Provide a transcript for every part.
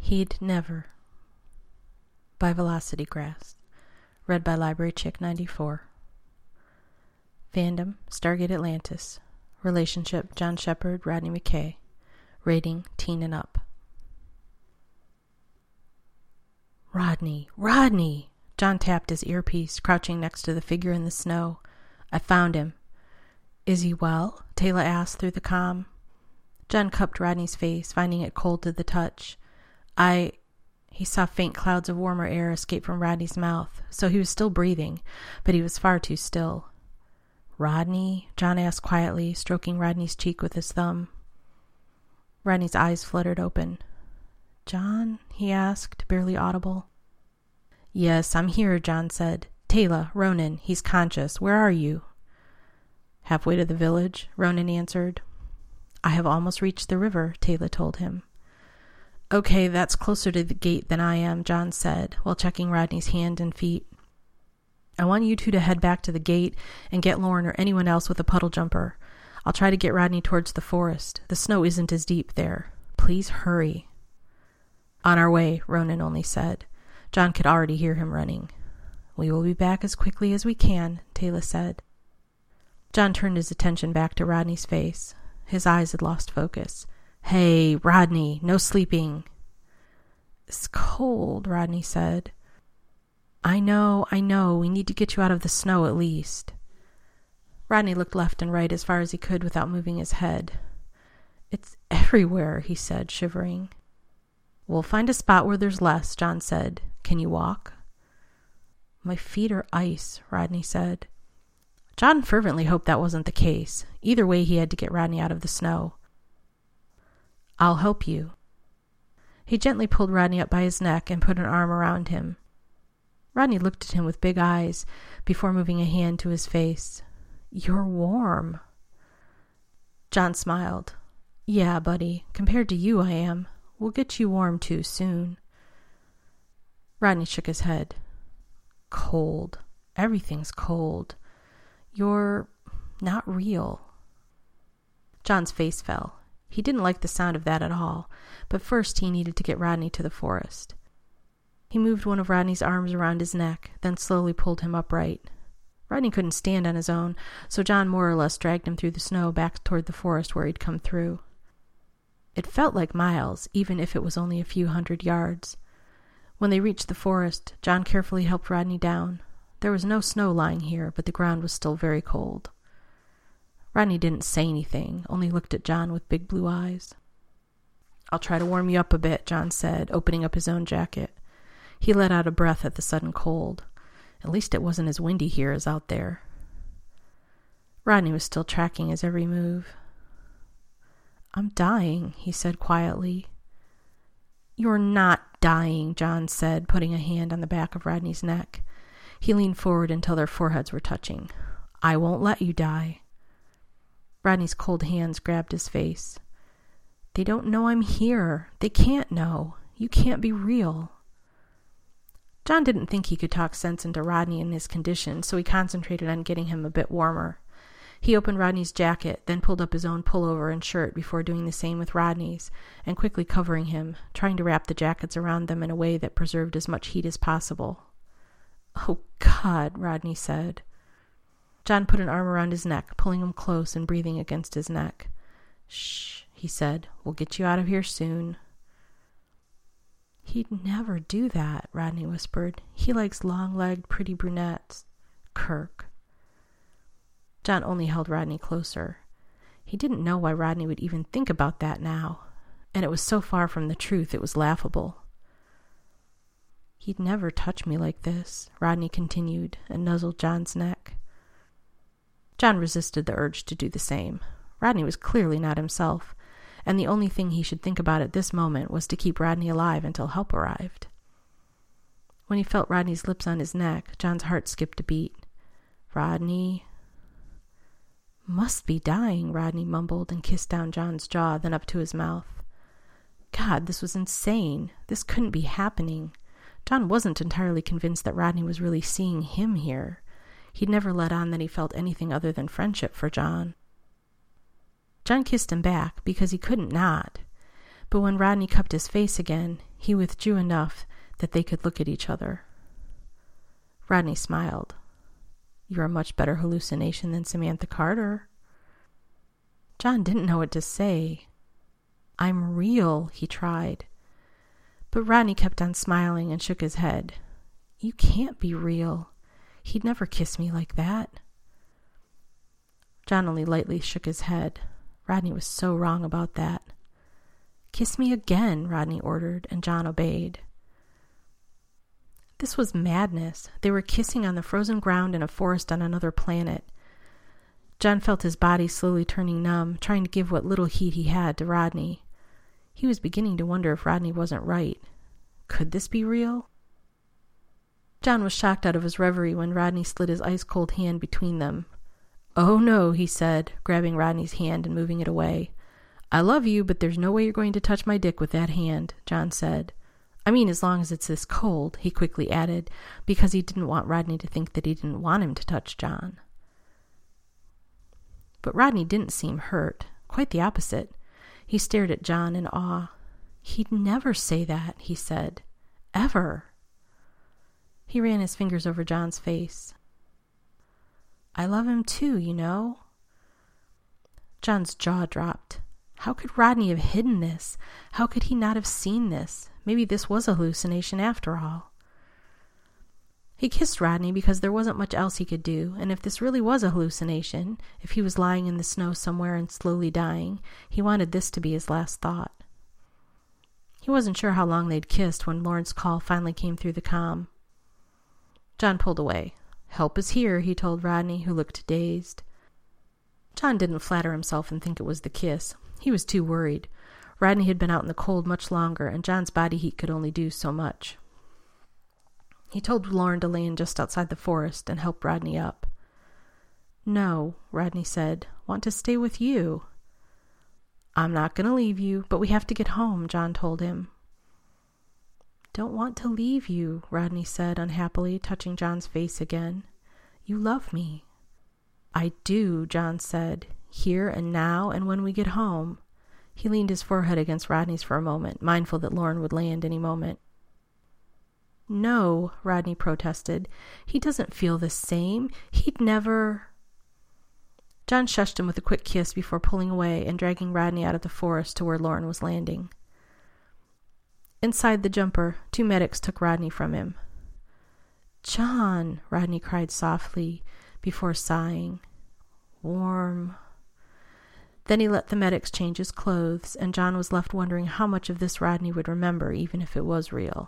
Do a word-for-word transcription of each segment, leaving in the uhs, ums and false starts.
He'd Never by Velocity Grass. Read by Library Chick ninety-four. Fandom, Stargate Atlantis. Relationship, John Shepard, Rodney McKay. Rating, teen and up. Rodney, Rodney! John tapped his earpiece, crouching next to the figure in the snow. I found him. Is he well? Taylor asked through the comm. John cupped Rodney's face, finding it cold to the touch. I... He saw faint clouds of warmer air escape from Rodney's mouth, so he was still breathing, but he was far too still. Rodney? John asked quietly, stroking Rodney's cheek with his thumb. Rodney's eyes fluttered open. John? He asked, barely audible. Yes, I'm here, John said. Taylor, Ronan, he's conscious. Where are you? Halfway to the village, Ronan answered. I have almost reached the river, Taylor told him. Okay, that's closer to the gate than I am, John said, while checking Rodney's hand and feet. I want you two to head back to the gate and get Lauren or anyone else with a puddle jumper. I'll try to get Rodney towards the forest. The snow isn't as deep there. Please hurry. On our way, Ronan only said. John could already hear him running. We will be back as quickly as we can, Taylor said. John turned his attention back to Rodney's face. His eyes had lost focus. Hey, Rodney, no sleeping. It's cold, Rodney said. I know, I know. We need to get you out of the snow at least. Rodney looked left and right as far as he could without moving his head. It's everywhere, he said, shivering. We'll find a spot where there's less, John said. Can you walk? My feet are ice, Rodney said. John fervently hoped that wasn't the case. Either way, he had to get Rodney out of the snow. I'll help you. He gently pulled Rodney up by his neck and put an arm around him. Rodney looked at him with big eyes before moving a hand to his face. You're warm. John smiled. Yeah, buddy, compared to you I am. We'll get you warm too soon. Rodney shook his head. Cold. Everything's cold. You're not real. John's face fell. He didn't like the sound of that at all, but first he needed to get Rodney to the forest. He moved one of Rodney's arms around his neck, then slowly pulled him upright. Rodney couldn't stand on his own, so John more or less dragged him through the snow back toward the forest where he'd come through. It felt like miles, even if it was only a few hundred yards. When they reached the forest, John carefully helped Rodney down. There was no snow lying here, but the ground was still very cold. Rodney didn't say anything, only looked at John with big blue eyes. I'll try to warm you up a bit, John said, opening up his own jacket. He let out a breath at the sudden cold. At least it wasn't as windy here as out there. Rodney was still tracking his every move. I'm dying, he said quietly. You're not dying, John said, putting a hand on the back of Rodney's neck. He leaned forward until their foreheads were touching. I won't let you die. Rodney's cold hands grabbed his face. They don't know I'm here. They can't know. You can't be real. John didn't think he could talk sense into Rodney in his condition, so he concentrated on getting him a bit warmer. He opened Rodney's jacket, then pulled up his own pullover and shirt before doing the same with Rodney's, and quickly covering him, trying to wrap the jackets around them in a way that preserved as much heat as possible. Oh, God, Rodney said. John put an arm around his neck, pulling him close and breathing against his neck. Shh, he said. We'll get you out of here soon. He'd never do that, Rodney whispered. He likes long-legged, pretty brunettes. Kirk. John only held Rodney closer. He didn't know why Rodney would even think about that now, and it was so far from the truth it was laughable. He'd never touch me like this, Rodney continued, and nuzzled John's neck. John resisted the urge to do the same. Rodney was clearly not himself, and the only thing he should think about at this moment was to keep Rodney alive until help arrived. When he felt Rodney's lips on his neck, John's heart skipped a beat. Rodney... Must be dying, Rodney mumbled and kissed down John's jaw, then up to his mouth. God, this was insane. This couldn't be happening. John wasn't entirely convinced that Rodney was really seeing him here. He'd never let on that he felt anything other than friendship for John. John kissed him back because he couldn't not. But when Rodney cupped his face again, He withdrew enough that they could look at each other. Rodney smiled. "You're a much better hallucination than Samantha Carter." John didn't know what to say. "I'm real," he tried. But Rodney kept on smiling and shook his head. "You can't be real. He'd never kiss me like that." John only lightly shook his head. Rodney was so wrong about that. "Kiss me again," Rodney ordered, and John obeyed. This was madness. They were kissing on the frozen ground in a forest on another planet. John felt his body slowly turning numb, trying to give what little heat he had to Rodney. He was beginning to wonder if Rodney wasn't right. Could this be real? John was shocked out of his reverie when Rodney slid his ice-cold hand between them. "Oh, no," he said, grabbing Rodney's hand and moving it away. "I love you, but there's no way you're going to touch my dick with that hand," John said. "I mean, as long as it's this cold," he quickly added, because he didn't want Rodney to think that he didn't want him to touch John. But Rodney didn't seem hurt. Quite the opposite. He stared at John in awe. "He'd never say that," he said. "Ever." He ran his fingers over John's face. "I love him too, you know." John's jaw dropped. How could Rodney have hidden this? How could he not have seen this? Maybe this was a hallucination after all. He kissed Rodney because there wasn't much else he could do, and if this really was a hallucination, if he was lying in the snow somewhere and slowly dying, he wanted this to be his last thought. He wasn't sure how long they'd kissed when Lauren's call finally came through the comm. John pulled away. "Help is here," he told Rodney, who looked dazed. John didn't flatter himself and think it was the kiss. He was too worried. Rodney had been out in the cold much longer, and John's body heat could only do so much. He told Lauren to land just outside the forest and help Rodney up. "No," Rodney said. "Want to stay with you." "I'm not going to leave you, but we have to get home," John told him. "Don't want to leave you," Rodney said unhappily, touching John's face again. "You love me." "I do," John said. "Here and now and when we get home." He leaned his forehead against Rodney's for a moment, mindful that Lauren would land any moment. "No," Rodney protested. "He doesn't feel the same. He'd never—" John shushed him with a quick kiss before pulling away and dragging Rodney out of the forest to where Lauren was landing. Inside the jumper, two medics took Rodney from him. "John," Rodney cried softly before sighing. "Warm." Then he let the medics change his clothes, and John was left wondering how much of this Rodney would remember, even if it was real.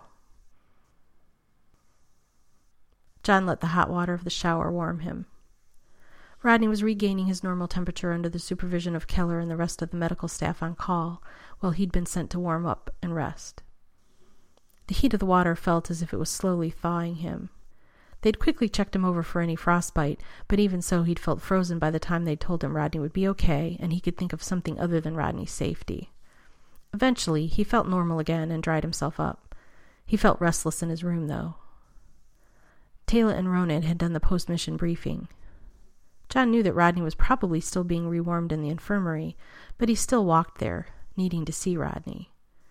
John let the hot water of the shower warm him. Rodney was regaining his normal temperature under the supervision of Keller and the rest of the medical staff on call, while he'd been sent to warm up and rest. The heat of the water felt as if it was slowly thawing him. They'd quickly checked him over for any frostbite, but even so he'd felt frozen by the time they'd told him Rodney would be okay and he could think of something other than Rodney's safety. Eventually, he felt normal again and dried himself up. He felt restless in his room, though. Taylor and Ronan had done the post-mission briefing. John knew that Rodney was probably still being rewarmed in the infirmary, but he still walked there, needing to see Rodney.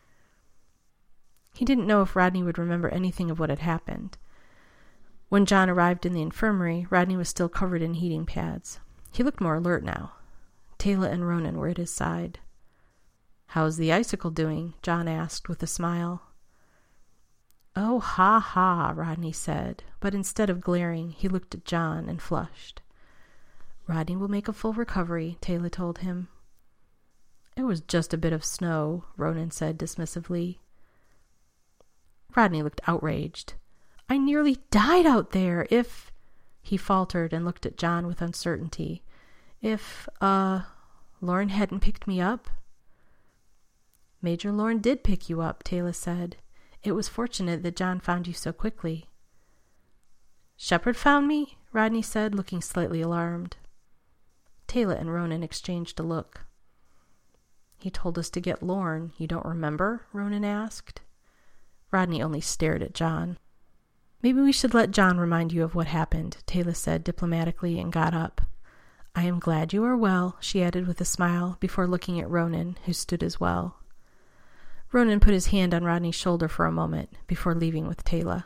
He didn't know if Rodney would remember anything of what had happened. When John arrived in the infirmary, Rodney was still covered in heating pads. He looked more alert now. Taylor and Ronan were at his side. "How's the icicle doing?" John asked with a smile. "Oh, ha, ha," Rodney said, but instead of glaring, he looked at John and flushed. "Rodney will make a full recovery," Taylor told him. "It was just a bit of snow," Ronan said dismissively. Rodney looked outraged. "I nearly died out there. If—" He faltered and looked at John with uncertainty. If, uh, Lauren hadn't picked me up?" "Major Lauren did pick you up," Taylor said. "It was fortunate that John found you so quickly." "Shepard found me?" Rodney said, looking slightly alarmed. Taylor and Ronan exchanged a look. "He told us to get Lauren. You don't remember?" Ronan asked. Rodney only stared at John. "Maybe we should let John remind you of what happened," Taylor said diplomatically and got up. "I am glad you are well," she added with a smile before looking at Ronan, who stood as well. Ronan put his hand on Rodney's shoulder for a moment before leaving with Taylor.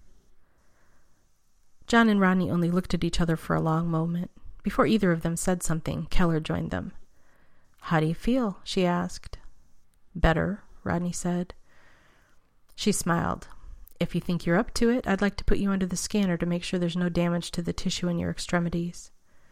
John and Rodney only looked at each other for a long moment. Before either of them said something, Keller joined them. "How do you feel?" she asked. "Better," Rodney said. She smiled. "If you think you're up to it, I'd like to put you under the scanner to make sure there's no damage to the tissue in your extremities."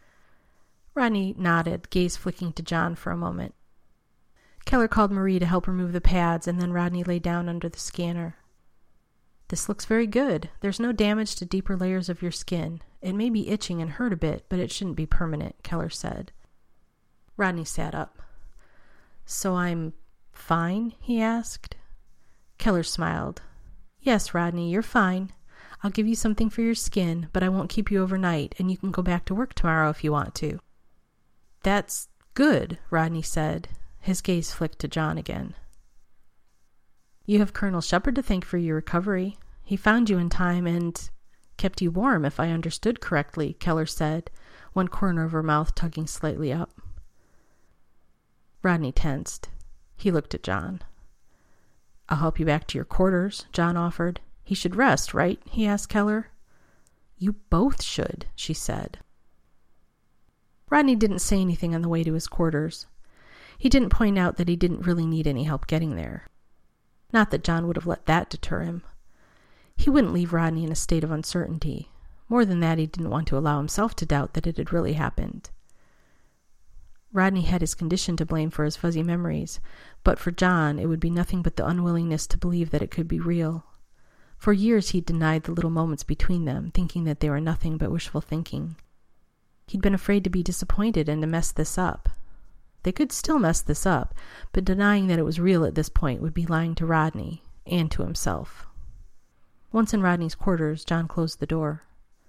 Rodney nodded, gaze flicking to John for a moment. Keller called Marie to help remove the pads, and then Rodney lay down under the scanner. "This looks very good. There's no damage to deeper layers of your skin. It may be itching and hurt a bit, but it shouldn't be permanent," Keller said. Rodney sat up. "So I'm fine?" he asked. Keller smiled. "Yes, Rodney, you're fine. I'll give you something for your skin, but I won't keep you overnight, and you can go back to work tomorrow if you want to." "That's good," Rodney said. His gaze flicked to John again. "You have Colonel Shepard to thank for your recovery. He found you in time and kept you warm, if I understood correctly," Keller said, one corner of her mouth tugging slightly up. Rodney tensed. He looked at John. "I'll help you back to your quarters," John offered. "He should rest, right?" he asked Keller. "You both should," she said. Rodney didn't say anything on the way to his quarters. He didn't point out that he didn't really need any help getting there. Not that John would have let that deter him. He wouldn't leave Rodney in a state of uncertainty. More than that, he didn't want to allow himself to doubt that it had really happened. Rodney had his condition to blame for his fuzzy memories, but for John it would be nothing but the unwillingness to believe that it could be real. For years he'd denied the little moments between them, thinking that they were nothing but wishful thinking. He'd been afraid to be disappointed and to mess this up. They could still mess this up, but denying that it was real at this point would be lying to Rodney and to himself. Once in Rodney's quarters, John closed the door.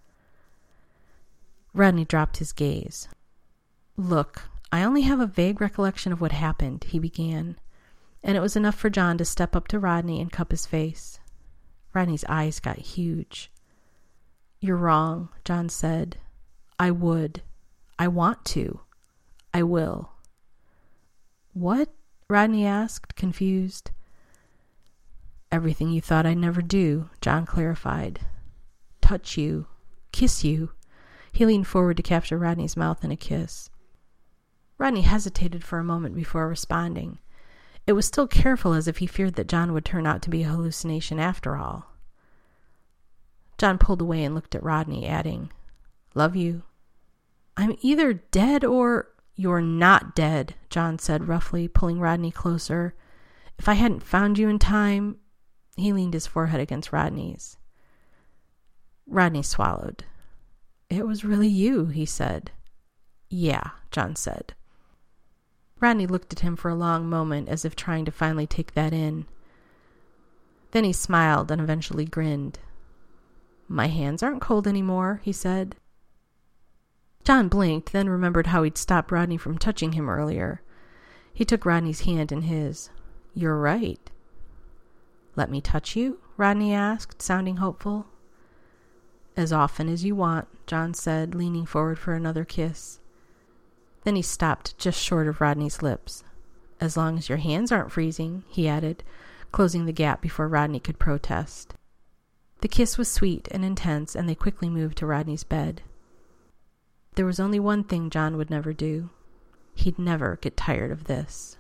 Rodney dropped his gaze. "Look, I only have a vague recollection of what happened," he began, and it was enough for John to step up to Rodney and cup his face. Rodney's eyes got huge. "You're wrong," John said. "I would. I want to. I will." "What?" Rodney asked, confused. "Everything you thought I'd never do," John clarified. "Touch you. Kiss you." He leaned forward to capture Rodney's mouth in a kiss. Rodney hesitated for a moment before responding. It was still careful, as if he feared that John would turn out to be a hallucination after all. John pulled away and looked at Rodney, adding, "Love you." "I'm either dead or—" "You're not dead," John said roughly, pulling Rodney closer. "If I hadn't found you in time—" He leaned his forehead against Rodney's. Rodney swallowed. "It was really you," he said. "Yeah," John said. Rodney looked at him for a long moment, as if trying to finally take that in. Then he smiled and eventually grinned. "My hands aren't cold anymore," he said. John blinked, then remembered how he'd stopped Rodney from touching him earlier. He took Rodney's hand in his. "You're right." "Let me touch you?" Rodney asked, sounding hopeful. "As often as you want," John said, leaning forward for another kiss. Then he stopped just short of Rodney's lips. "As long as your hands aren't freezing," he added, closing the gap before Rodney could protest. The kiss was sweet and intense, and they quickly moved to Rodney's bed. There was only one thing John would never do. He'd never get tired of this.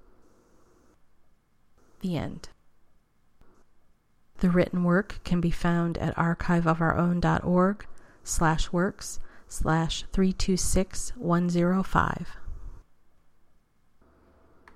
The end. The written work can be found at archiveofourown.org slash works slash three two six one zero five.